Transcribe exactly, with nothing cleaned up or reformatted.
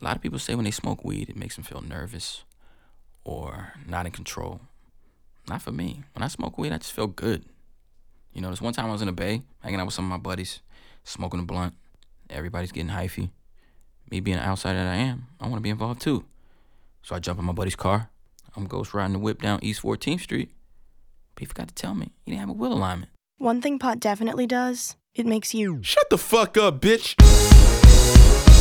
A lot of people say when they smoke weed, it makes them feel nervous or not in control. Not for me. When I smoke weed, I just feel good. You know, this one time I was in the Bay, hanging out with some of my buddies, smoking a blunt. Everybody's getting hyphy. Me being the outsider that I am, I want to be involved too. So I jump in my buddy's car. I'm ghost riding the whip down East fourteenth Street. But he forgot to tell me he didn't have a wheel alignment. One thing pot definitely does, it makes you... Shut the fuck up, bitch!